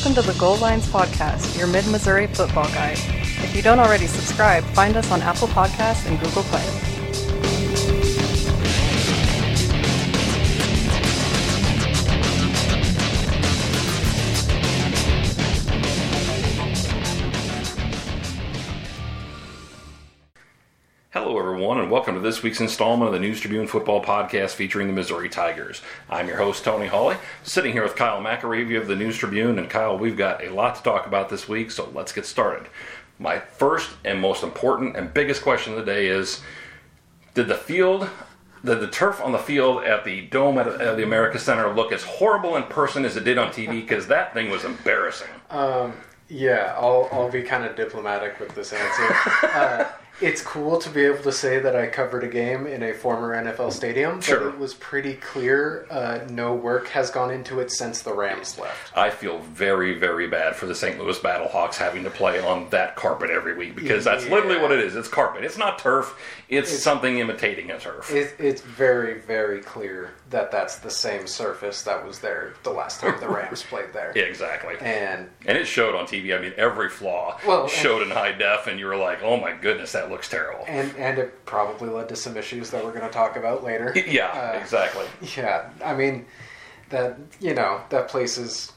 Welcome to the Goal Lines Podcast, your Mid-Missouri football guide. If you don't already subscribe, find us on Apple Podcasts and Google Play. Hello, everyone, and welcome to this week's installment of the News Tribune Football Podcast featuring the Missouri Tigers. I'm your host, Tony Hawley, sitting here with Kyle McAreevy of the News Tribune. And Kyle, we've got a lot to talk about this week, so let's get started. My first and most important and biggest question of the day is, did the turf on the field at the Dome at the America Center look as horrible in person as it did on TV? Because that thing was embarrassing. Yeah, I'll be kind of diplomatic with this answer. It's cool to be able to say that I covered a game in a former NFL stadium, Sure. but it was pretty clear no work has gone into it since the Rams left. I feel very, very bad for the St. Louis Battlehawks having to play on that carpet every week because that's literally what it is. It's carpet. It's not turf. It's something imitating a turf. It's very, very clear that that's the same surface that was there the last time the Rams played there. Yeah, exactly. And it showed on TV. I mean, every flaw showed in high def, and you were like, oh my goodness, that looks terrible. And it probably led to some issues that we're going to talk about later. Yeah, exactly. Yeah, I mean, that place is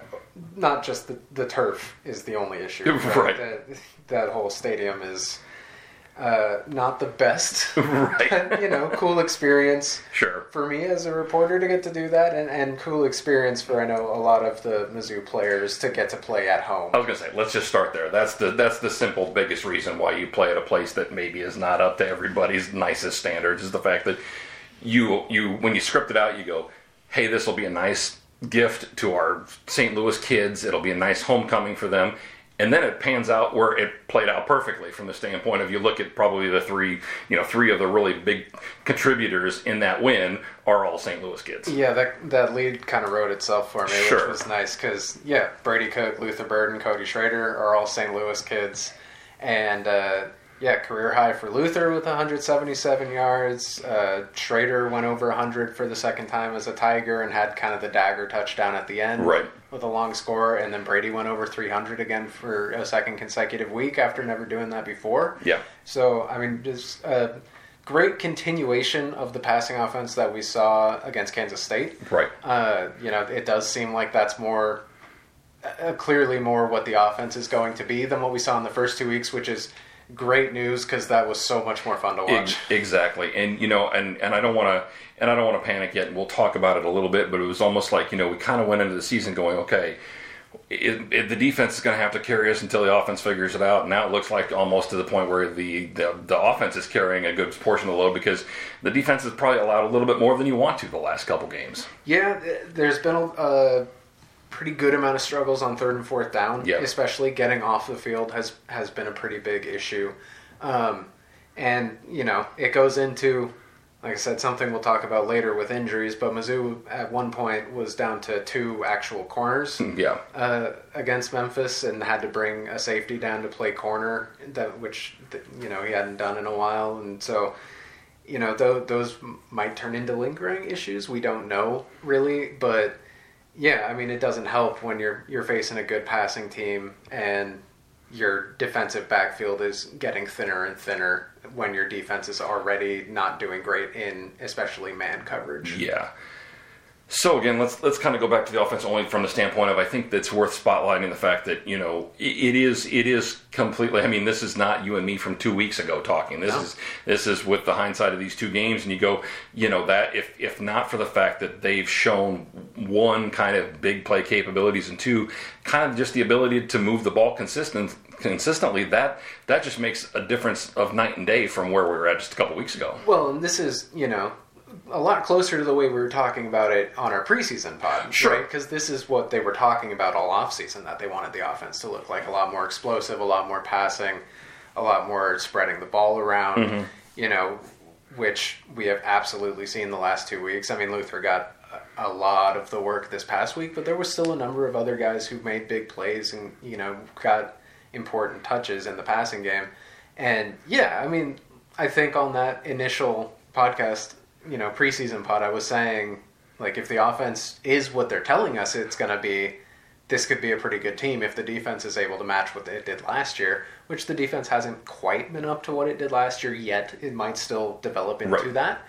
not just the turf is the only issue. Right. That whole stadium is not the best. Right. Cool experience. Sure. For me as a reporter to get to do that, and cool experience for, I know, a lot of the Mizzou players to get to play at home. I was going to say, let's just start there. That's the simple biggest reason why you play at a place that maybe is not up to everybody's nicest standards is the fact that you when you script it out, you go, hey, this will be a nice gift to our St. Louis kids. It'll be a nice homecoming for them. And then it pans out where it played out perfectly from the standpoint of you look at probably the three of the really big contributors in that win are all St. Louis kids. Yeah, that lead kind of wrote itself for me, Sure. which was nice because, Brady Cook, Luther Burden, Cody Schrader are all St. Louis kids. And, career high for Luther with 177 yards. Schrader went over 100 for the second time as a Tiger and had kind of the dagger touchdown at the end. Right. With a long score, and then Brady went over 300 again for a second consecutive week after never doing that before. Yeah. So, I mean, just a great continuation of the passing offense that we saw against Kansas State. Right. It does seem like that's more, clearly more what the offense is going to be than what we saw in the first 2 weeks, which is great news because that was so much more fun to watch. Exactly, and I don't want to panic yet. And we'll talk about it a little bit, but it was almost like we kind of went into the season going, okay, the defense is going to have to carry us until the offense figures it out. And now it looks like almost to the point where the offense is carrying a good portion of the load because the defense has probably allowed a little bit more than you want to the last couple games. Yeah, there's been a pretty good amount of struggles on third and fourth down. Yep. Especially getting off the field has been a pretty big issue. And it goes into, like I said, something we'll talk about later with injuries, but Mizzou at one point was down to 2 actual corners against Memphis and had to bring a safety down to play corner, which he hadn't done in a while. And so, those might turn into lingering issues. We don't know really, but yeah, I mean, it doesn't help when you're facing a good passing team and your defensive backfield is getting thinner and thinner when your defense is already not doing great in especially man coverage. Yeah. So again, let's kind of go back to the offense only from the standpoint of I think that's worth spotlighting the fact that it is completely. I mean, this is not you and me from 2 weeks ago talking. This is with the hindsight of these 2 games, and you go, that if not for the fact that they've shown one kind of big play capabilities and 2 kind of just the ability to move the ball consistently, that just makes a difference of night and day from where we were at just a couple weeks ago. Well, and this is a lot closer to the way we were talking about it on our preseason pod, sure. Right? Because this is what they were talking about all offseason, that they wanted the offense to look like a lot more explosive, a lot more passing, a lot more spreading the ball around, which we have absolutely seen the last 2 weeks. I mean, Luther got a lot of the work this past week, but there was still a number of other guys who made big plays and, got important touches in the passing game. And, yeah, I mean, I think on that initial podcast, preseason pod, I was saying, like, if the offense is what they're telling us it's going to be, this could be a pretty good team if the defense is able to match what it did last year, which the defense hasn't quite been up to what it did last year yet. It might still develop into that.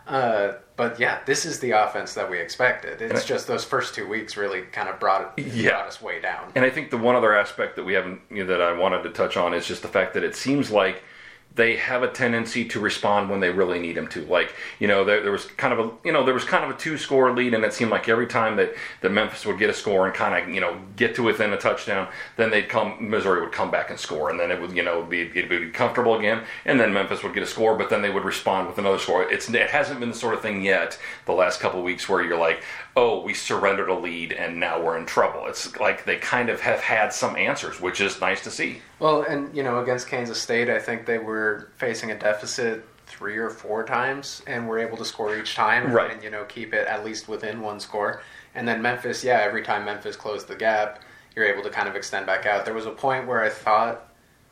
But yeah, this is the offense that we expected. It's just those first 2 weeks really kind of brought us way down. And I think the one other aspect that we haven't, that I wanted to touch on is just the fact that it seems like they have a tendency to respond when they really need them to. Like, there was kind of a 2-score lead, and it seemed like every time that Memphis would get a score and kind of, get to within a touchdown, then Missouri would come back and score, and then it would, it'd be comfortable again, and then Memphis would get a score, but then they would respond with another score. It hasn't been the sort of thing yet the last couple of weeks where you're like, oh, we surrendered a lead and now we're in trouble. It's like they kind of have had some answers, which is nice to see. Well, and, against Kansas State, I think they were facing a deficit 3 or 4 times and were able to score each time and keep it at least within 1 score. And then Memphis, every time Memphis closed the gap, you're able to kind of extend back out. There was a point where I thought,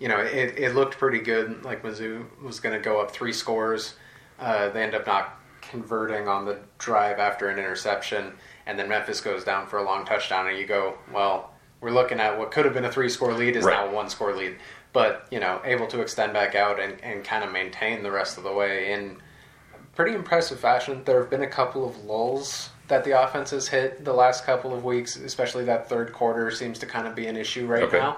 it looked pretty good, like Mizzou was going to go up 3 scores. They end up not converting on the drive after an interception, and then Memphis goes down for a long touchdown, and you go, well, we're looking at what could have been a 3-score lead is now a 1-score lead. But, able to extend back out and kind of maintain the rest of the way in pretty impressive fashion. There have been a couple of lulls that the offense has hit the last couple of weeks, especially that third quarter seems to kind of be an issue right now.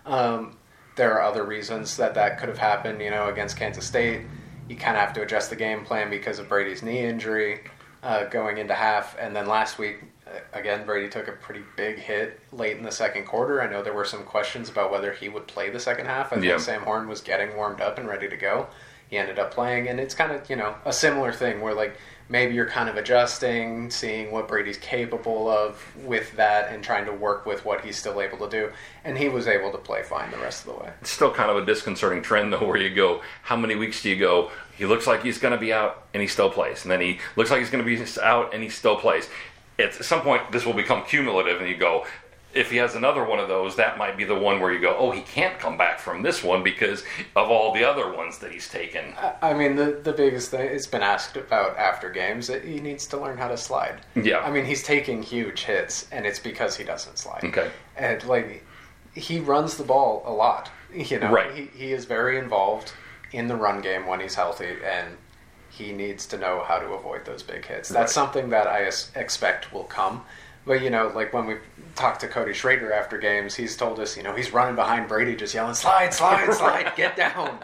There are other reasons that could have happened, against Kansas State. You kind of have to adjust the game plan because of Brady's knee injury going into half. And then last week, again, Brady took a pretty big hit late in the second quarter. I know there were some questions about whether he would play the second half. I think Sam Horn was getting warmed up and ready to go. He ended up playing, and it's kind of, a similar thing where, like, maybe you're kind of adjusting, seeing what Brady's capable of with that and trying to work with what he's still able to do. And he was able to play fine the rest of the way. It's still kind of a disconcerting trend, though, where you go, how many weeks do you go, he looks like he's going to be out, and he still plays. And then he looks like he's going to be out, and he still plays. At some point, this will become cumulative, and you go, if he has another one of those, that might be the one where you go, oh, he can't come back from this one because of all the other ones that he's taken. I mean, the biggest thing, it's been asked about after games, that he needs to learn how to slide. Yeah. I mean, he's taking huge hits, and it's because he doesn't slide. Okay. And, he runs the ball a lot. Right. He is very involved in the run game when he's healthy, and he needs to know how to avoid those big hits. That's something that I expect will come. But, when we talked to Cody Schrader after games, he's told us, he's running behind Brady just yelling, slide, slide, slide, get down.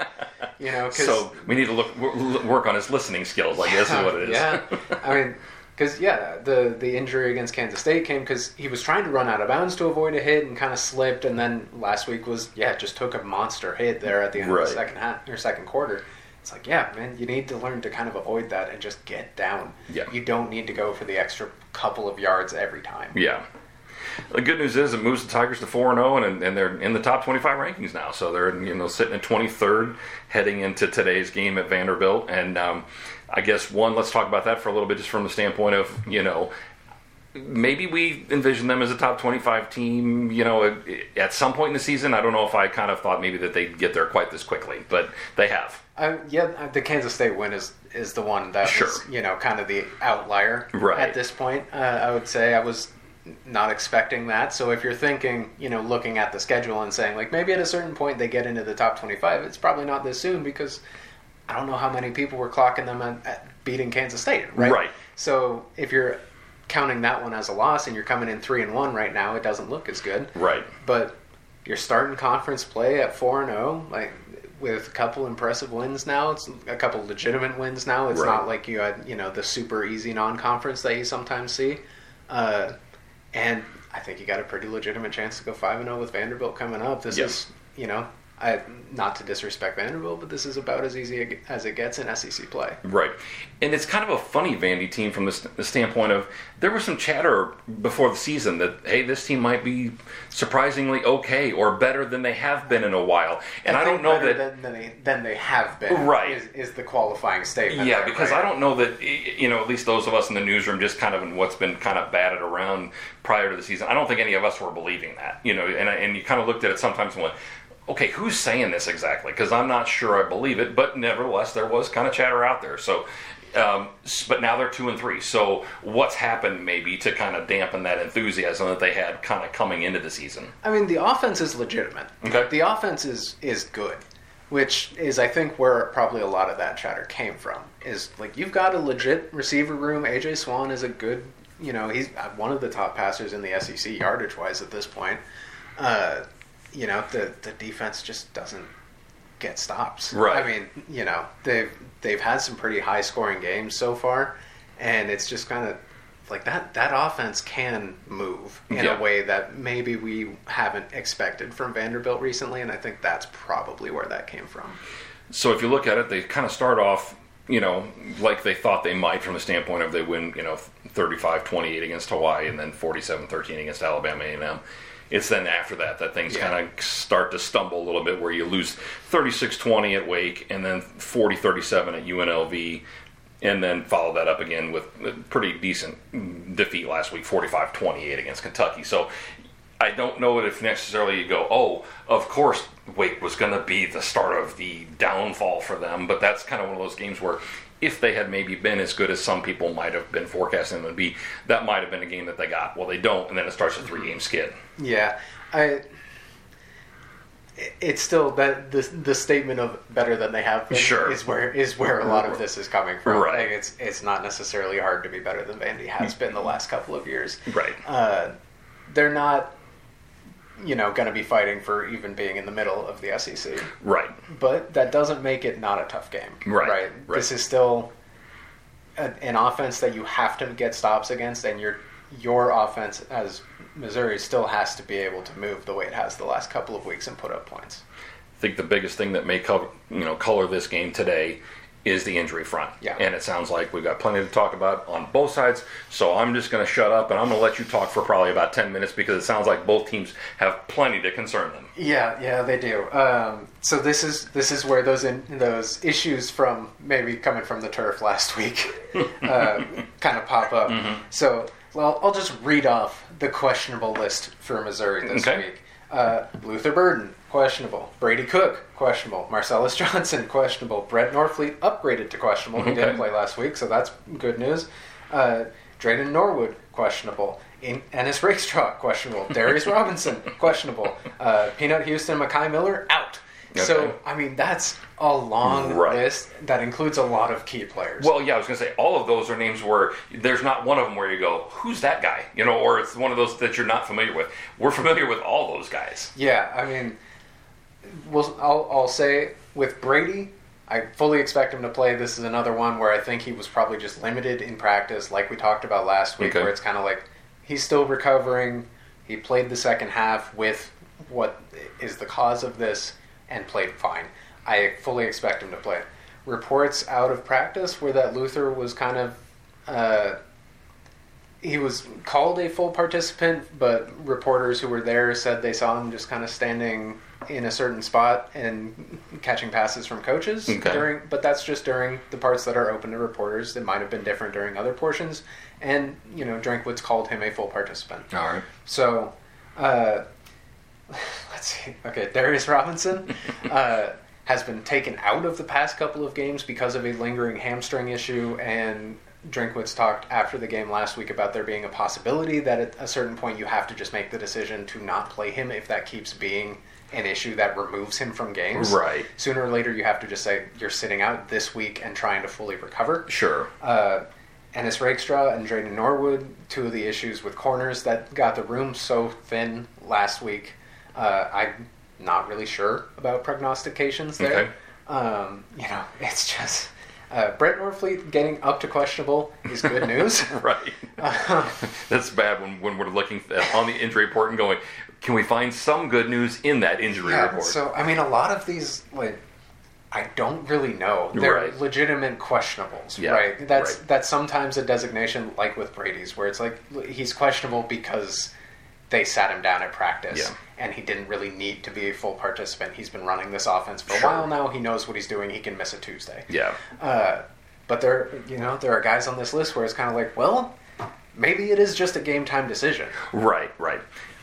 So we need to work on his listening skills, I guess is what it is. Yeah. I mean, because, the injury against Kansas State came because he was trying to run out of bounds to avoid a hit and kind of slipped. And then last week was, just took a monster hit there at the end of the second quarter. It's like, man, you need to learn to kind of avoid that and just get down. Yeah. You don't need to go for the extra couple of yards every time. Yeah. The good news is it moves the Tigers to 4-0, and they're in the top 25 rankings now. So they're sitting at 23rd heading into today's game at Vanderbilt. And I guess, let's talk about that for a little bit just from the standpoint of, maybe we envision them as a top 25 team, at some point in the season. I don't know if I kind of thought maybe that they'd get there quite this quickly, but they have. The Kansas State win is the one that was, kind of the outlier at this point. I would say I was not expecting that. So if you're thinking, looking at the schedule and saying, like, maybe at a certain point they get into the top 25, it's probably not this soon because I don't know how many people were clocking them at beating Kansas State, right? Right. So if you're counting that one as a loss and you're coming in 3-1 right now, it doesn't look as good. Right. But you're starting conference play at 4-0, like, with a couple impressive wins now. It's a couple legitimate wins now. It's not like you had, the super easy non-conference that you sometimes see. And I think you got a pretty legitimate chance to go 5-0 with Vanderbilt coming up. This is, not to disrespect Vanderbilt, but this is about as easy as it gets in SEC play. Right. And it's kind of a funny Vandy team from the standpoint of there was some chatter before the season that, hey, this team might be surprisingly okay or better than they have been in a while. And I don't know that... Than they have been, right, is the qualifying statement. Yeah, because I don't know that, at least those of us in the newsroom, just kind of in what's been kind of batted around prior to the season, I don't think any of us were believing that. And you kind of looked at it sometimes and went, okay, who's saying this exactly? Because I'm not sure I believe it, but nevertheless, there was kind of chatter out there. So, But now they're 2-3. So what's happened maybe to kind of dampen that enthusiasm that they had kind of coming into the season? I mean, the offense is legitimate. Okay. The offense is good, which is, I think, where probably a lot of that chatter came from. Is like, you've got a legit receiver room. AJ Swan is a good, he's one of the top passers in the SEC yardage-wise at this point. The defense just doesn't get stops. Right. I mean, they've had some pretty high-scoring games so far, and it's just kind of like that offense can move in a way that maybe we haven't expected from Vanderbilt recently, and I think that's probably where that came from. So if you look at it, they kind of start off, like they thought they might from the standpoint of they win, 35-28 against Hawaii and then 47-13 against Alabama A&M. It's then after that things kind of start to stumble a little bit, where you lose 36-20 at Wake and then 40-37 at UNLV, and then follow that up again with a pretty decent defeat last week, 45-28 against Kentucky. So I don't know if necessarily you go, oh, of course Wake was going to be the start of the downfall for them, but that's kind of one of those games where if they had maybe been as good as some people might have been forecasting them to be, that might have been a game that they got. Well, they don't, and then it starts a 3-game skid. Yeah, it's still that the statement of better than they have been is where a lot of this is coming from. Right. Like, it's not necessarily hard to be better than Vandy has been the last couple of years. Right. They're not, going to be fighting for even being in the middle of the SEC. Right. But that doesn't make it not a tough game. Right. This is still an offense that you have to get stops against, and your offense as Missouri still has to be able to move the way it has the last couple of weeks and put up points. I think the biggest thing that may color this game today is the injury front. Yeah. And it sounds like we've got plenty to talk about on both sides, so I'm just going to shut up and I'm going to let you talk for probably about 10 minutes, because it sounds like both teams have plenty to concern them. Yeah, they do. So this is where those issues from maybe coming from the turf last week kind of pop up. Mm-hmm. So I'll just read off the questionable list for Missouri this week. Luther Burden, questionable. Brady Cook, questionable. Marcellus Johnson, questionable. Brett Norfleet, upgraded to questionable. He didn't play last week, so that's good news. Drayden Norwood, questionable. Ennis Rakestraw, questionable. Darius Robinson, questionable. Peanut Houston, Mekhi Miller, out. Okay. So, I mean, that's a long list that includes a lot of key players. Well, yeah, I was going to say, all of those are names where there's not one of them where you go, who's that guy? Or it's one of those that you're not familiar with. We're familiar with all those guys. Yeah, I mean, I'll say with Brady, I fully expect him to play. This is another one where I think he was probably just limited in practice, like we talked about last week, where it's kind of like he's still recovering. He played the second half with what is the cause of this and played fine. I fully expect him to play. Reports out of practice were that Luther was kind of he was called a full participant, but reporters who were there said they saw him just kind of standing in a certain spot and catching passes from coaches but that's just during the parts that are open to reporters. It might have been different during other portions, and Drinkwitz called him a full participant. All right. So let's see. Okay, Darius Robinson has been taken out of the past couple of games because of a lingering hamstring issue, and Drinkwitz talked after the game last week about there being a possibility that at a certain point you have to just make the decision to not play him if that keeps being an issue that removes him from games. Right. Sooner or later you have to just say you're sitting out this week and trying to fully recover. Sure. Ennis Rakestraw and Drayden Norwood, two of the issues with corners that got the room so thin last week. I'm not really sure about prognostications there. Okay. It's just Brett Norfleet getting up to questionable is good news. Right. That's bad when we're looking on the injury report and going, can we find some good news in that injury report? So, I mean, a lot of these, I don't really know. They're legitimate questionables, right? That's sometimes a designation, like with Brady's, where it's like he's questionable because they sat him down at practice, and he didn't really need to be a full participant. He's been running this offense for a while now. He knows what he's doing. He can miss a Tuesday. Yeah. But there are guys on this list where it's kind of like, well, maybe it is just a game time decision. Right.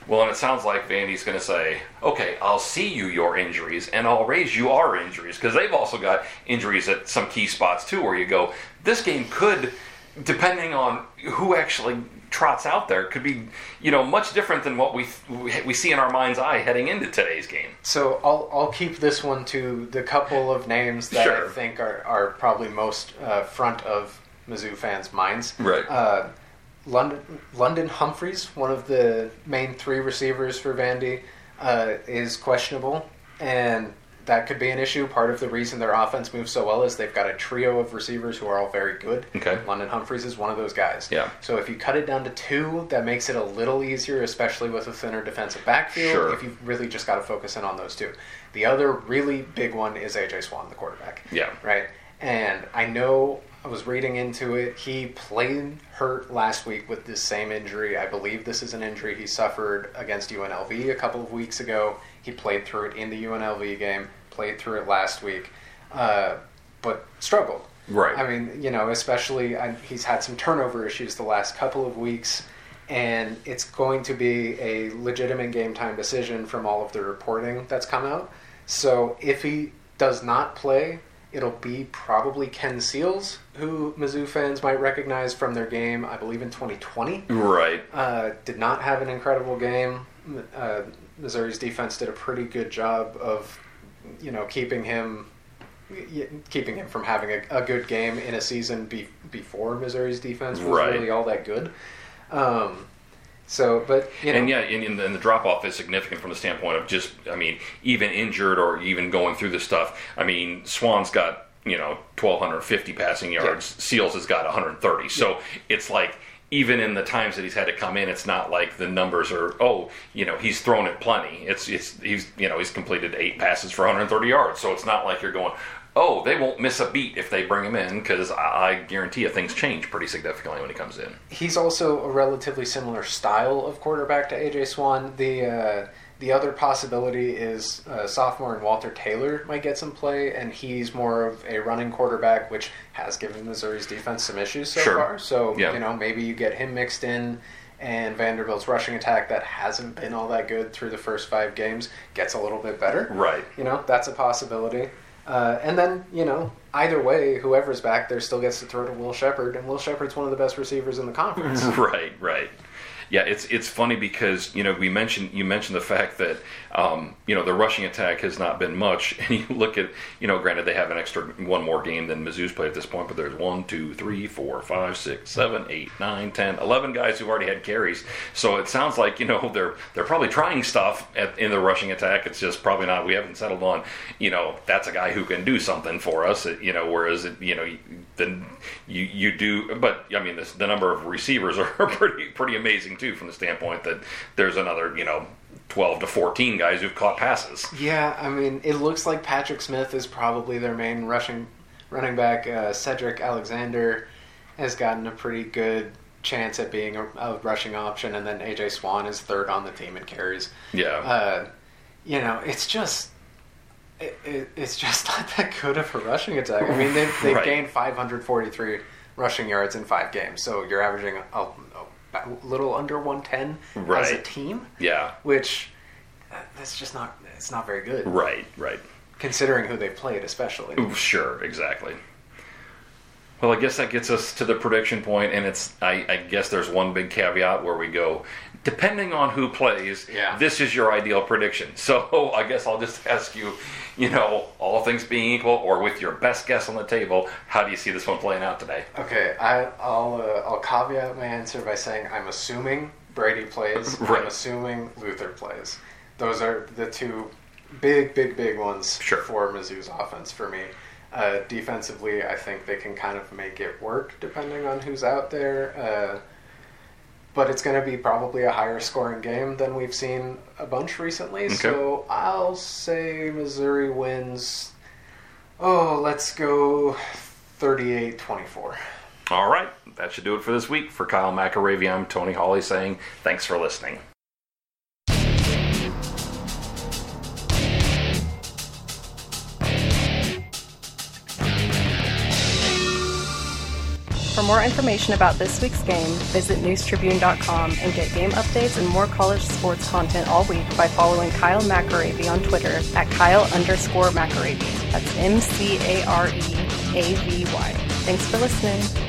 Well, and it sounds like Vandy's going to say, okay, I'll see you your injuries, and I'll raise you our injuries, because they've also got injuries at some key spots, too, where you go, this game could, depending on who actually trots out there, could be, much different than what we see in our mind's eye heading into today's game. So I'll keep this one to the couple of names that Sure. I think are probably most front of Mizzou fans' minds. Right. London Humphreys, one of the main three receivers for Vandy, is questionable, and that could be an issue. Part of the reason their offense moves so well is they've got a trio of receivers who are all very good. Okay. London Humphreys is one of those guys. Yeah. So if you cut it down to two, that makes it a little easier, especially with a thinner defensive backfield, Sure. if you've really just got to focus in on those two. The other really big one is A.J. Swan, the quarterback. Yeah. Right? And I know I was reading into it. He played hurt last week with this same injury. I believe this is an injury he suffered against UNLV a couple of weeks ago. He played through it in the UNLV game, played through it last week, but struggled. Right. I mean, especially he's had some turnover issues the last couple of weeks, and it's going to be a legitimate game time decision from all of the reporting that's come out. So if he does not play, it'll be probably Ken Seals, who Mizzou fans might recognize from their game, I believe, in 2020. Right. Did not have an incredible game. Missouri's defense did a pretty good job of, keeping him from having a good game in a season before Missouri's defense was Right. really all that good. But And the drop off is significant from the standpoint of just, even injured or even going through the stuff. Swan's got 1,250 passing yards. Yeah. Seals has got 130. So it's like, even in the times that he's had to come in, it's not like the numbers are, he's thrown it plenty. He's completed 8 passes for 130 yards. So it's not like you're going, they won't miss a beat if they bring him in, because I guarantee you things change pretty significantly when he comes in. He's also a relatively similar style of quarterback to A.J. Swan. The other possibility is sophomore and Walter Taylor might get some play, and he's more of a running quarterback, which has given Missouri's defense some issues so Sure. far. So, Yeah. maybe you get him mixed in, and Vanderbilt's rushing attack that hasn't been all that good through the first 5 games gets a little bit better. Right. That's a possibility. And then, either way, whoever's back there still gets to throw to Will Shepherd, and Will Shepherd's one of the best receivers in the conference. Right. Yeah, it's funny because you mentioned the fact that the rushing attack has not been much, and you look at granted they have an extra one more game than Mizzou's played at this point, but there's 1, 2, 3, 4, 5, 6, 7, 8, 9, 10, 11 guys who've already had carries. So it sounds like they're probably trying stuff in the rushing attack. It's just probably not. We haven't settled on that's a guy who can do something for us. Whereas then you do, but the number of receivers are pretty amazing too, from the standpoint that there's another 12 to 14 guys who've caught passes. Yeah, it looks like Patrick Smith is probably their main running back. Cedric Alexander has gotten a pretty good chance at being a rushing option, and then A.J. Swan is third on the team in carries. Yeah. It's just not that good of a rushing attack. They've Right. gained 543 rushing yards in 5 games, so you're averaging a little under 110 as a Right. team. Yeah. Which that's just not. It's not very good. Right. Considering who they've played, especially. Sure, exactly. Well, I guess that gets us to the prediction point, and I guess there's one big caveat where we go, depending on who plays, Yeah. this is your ideal prediction. So I guess I'll just ask you, all things being equal, or with your best guess on the table, how do you see this one playing out today? Okay, I'll caveat my answer by saying I'm assuming Brady plays. Right. I'm assuming Luther plays. Those are the two big ones Sure. for Mizzou's offense for me. Defensively, I think they can kind of make it work depending on who's out there. But it's going to be probably a higher scoring game than we've seen a bunch recently. Okay. So I'll say Missouri wins. Let's go 38-24. All right, that should do it for this week. For Kyle McAravey, I'm Tony Hawley saying thanks for listening. For more information about this week's game, visit newstribune.com and get game updates and more college sports content all week by following Kyle McAravy on Twitter at Kyle_McAravy. That's McAravy. Thanks for listening.